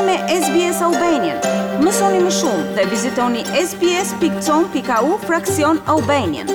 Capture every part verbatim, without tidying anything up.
me S B S Albanian. Mësoni më shumë dhe vizitoni sbs.com.au fraksion Albanian.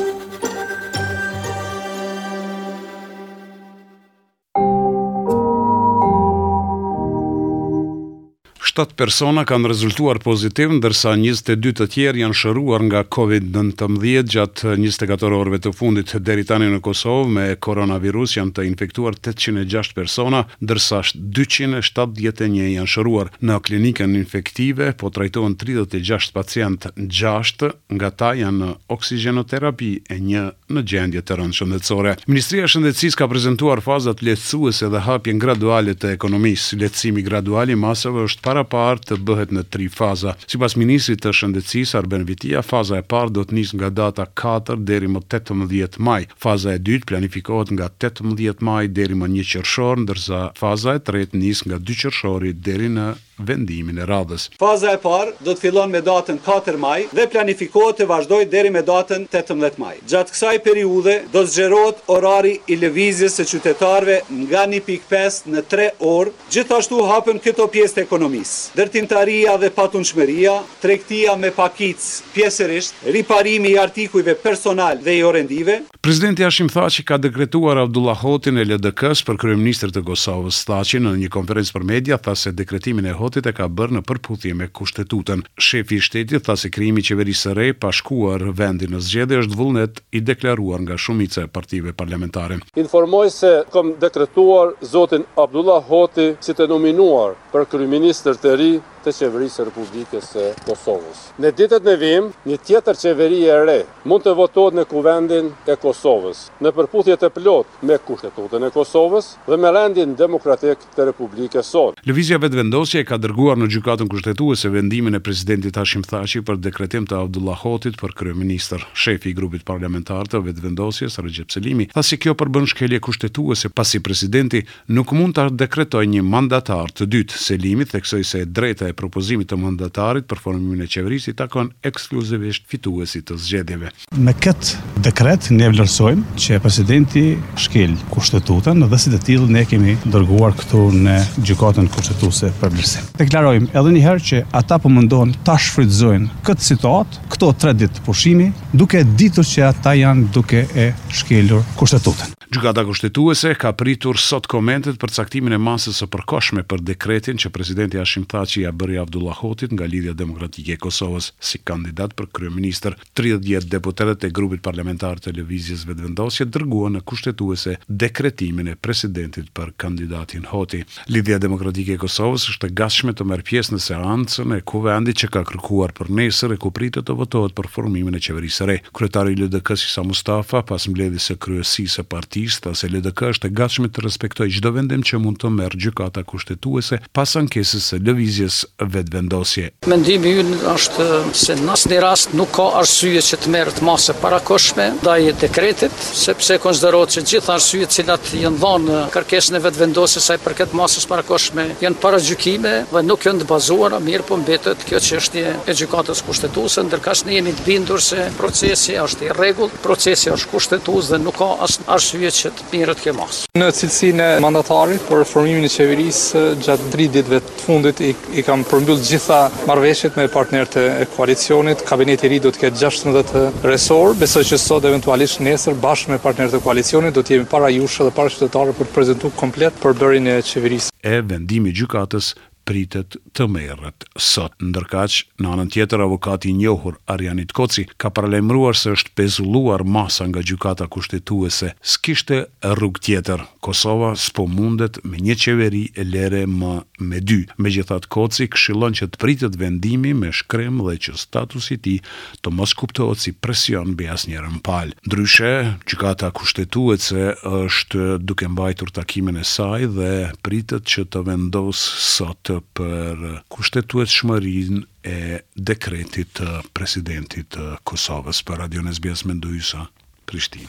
shtatë persona kanë rezultuar pozitiv, ndërsa njëzet e dy të tjerë janë shëruar nga covid nëntëmbëdhjetë gjatë njëzet e katër orëve të fundit. Deri tani në Kosovë me koronavirus janë të infektuar tetëqind e gjashtë persona, ndërsa dyqind e shtatëdhjetë e një janë shëruar. Në klinikën infektive po trajtohen tridhjetë e gjashtë pacient, gjashtë nga ta janë në oksigjenoterapi e një në gjendje të rëndë shëndetësore. Ministria e Shëndetësisë ka prezantuar fazat lehtësuese dhe hapjen graduale të ekonomisë. Lehtësimi gradual i masave është para parë të bëhet në tri faza. Sipas ministrit të Shëndetësisë Arben Vitia, faza e parë do të nisë nga data katër deri më tetëmbëdhjetë maj. Faza e dytë planifikohet nga tetëmbëdhjetë maj deri më një qershor, ndërsa faza e tretë nis nga dy qershori deri në vendimin e radhës. Faza e parë do të fillon me datën katër maj dhe planifikohet të vazhdojë deri me datën tetëmbëdhjetë maj. Gjatë kësaj periudhe do të zgjerohet orari i lëvizjes së qytetarëve nga një pikë pesë në tre orë. Gjithashtu hapen këto pjesë të ekonomisë: ndërtimtaria dhe patunshmëria, tregtia me pakicë pjesërisht, riparimi i artikujve personal dhe i orendive. Presidenti Hashim Thaçi ka dekretuar Abdullah Hotin e L D K-s për kryeministër të Kosovës. Thaçi në një konferencë për media tha se dekretimin e Hotit e ka bërë në përputhje me kushtetutën. Shefi i shtetit tha se krijimi i qeverisë së re pa shkuar vendin në zgjedhje është vullnet i deklaruar nga shumica e partive parlamentare. Informoj se kam dekretuar zotin Abdullah Hoti si të nominuar për kryeministër të ri të qeverisë së Republikës së Kosovës. Në ditët në vim, një tjetër qeveri e re mund të votohet në kuvendin e Kosovës, në përputhje të plot me kushtetutën e Kosovës dhe me rendin demokratik të Republikës sonë. Lëvizja vetëvendosje ka dërguar në gjykatën kushtetuese vendimin e presidentit Hashim Thaçi për dekretim të Abdullah Hotit për kryeministër. Shefi i grupit parlamentar të vetëvendosjes, Recep Selimi, tha se kjo përbën shkelje kushtetuese pasi presidenti nuk mund ta dekretojë një mandatar të dytë. Selimi theksoi se drejta e propozimit të mandatarit për formimin e qeverisë i takon ekskluzivisht fituesit të zgjedhjeve. Me këtë dekret ne vlerësojmë që presidenti shkel kushtetutën dhe si të tillë ne kemi dërguar këtu në gjykatën kushtetuese për vlerësim. Deklarojmë edhe një herë që ata po mundohen ta shfrytëzojnë këtë situatë, këto tre ditë pushimi, duke ditur që ata janë duke e shkelur kushtetutën. Gjykata kushtetuese ka pritur sot komentet për caktimin e masës së përkohshme për dekretin që presidenti Hashim Thaçi ja bëri Abdullah Hotit nga Lidhja Demokratike e Kosovës si kandidat për kryeministër. tridhjetë deputetët e grupit parlamentar të Lëvizjes Vetëvendosje dërguan në kushtetuese dekretimin e presidentit për kandidatin Hoti. Lidhja Demokratike e Kosovës është e gatshme të marrë pjesë në seancën e kuvendit që ka kërkuar për nesër e ku pritet të votohet për formimin e qeverisë së re. Kryetari i L D K-s Isa Mustafa, pas mbledhjes së kryesisë së partisë, tha se L D K është e gatshme të respektojë çdo vendim që mund të merr gjykata kushtetuese pas ankesës së lëvizjes vetëvendosje. Mendimi ynë është se në asnjë rast nuk ka arsye që të merret masë parakohshme ndaj dekretit, sepse konsiderohet se gjithë arsyet që cilat janë dhënë në kërkesën e vetëvendosjes saj përket masës parakohshme janë paragjykime dhe nuk janë të bazuara, mirë po mbetet kjo çështje e gjykatës kushtetuese, ndërkaq ne jemi të bindur se procesi është i rregullt, procesi është kushtetues dhe nuk ka asnjë arsye që të merret kjo masë. Në cilësinë e mandatarit për formimin e qeverisë gjatë tre ditëve të fundit i, i kam përmbyll gjitha marrëveshjet me partnerët e koalicionit. Kabineti i ri do të ketë gjashtëdhjetë resor. Besoj që sot eventualisht nesër bashkë me partnerët e koalicionit do të jemi para jush dhe para qytetarëve për të prezantuar komplet përbërjen e qeverisë. E vendimi i gjykatës pritet të merret sot. Ndërkaq, në anën tjetër, avokati i njohur Arjanit Koci ka paralajmëruar se është pezulluar masa nga gjykata kushtetuese. S'kishte rrugë tjetër. Kosova s'po mundet me një qeveri e lere më me dy. Megjithatë, Koci këshillon që të pritet vendimi me shkrem dhe që statusi i tij të mos kuptohet si presion mbi asnjërin palë. Ndryshe, gjykata kushtetuese është duke mbajtur takimin e saj dhe pritet që të vendosë sot për kushtetueshmërinë e dekretit të presidentit të Kosovës. Për Radio S B S Mendoj Ysa, Prishtinë.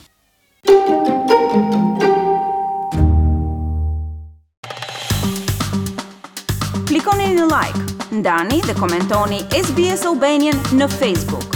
Klikoni në like, ndani dhe komentoni S B S Albanian në Facebook.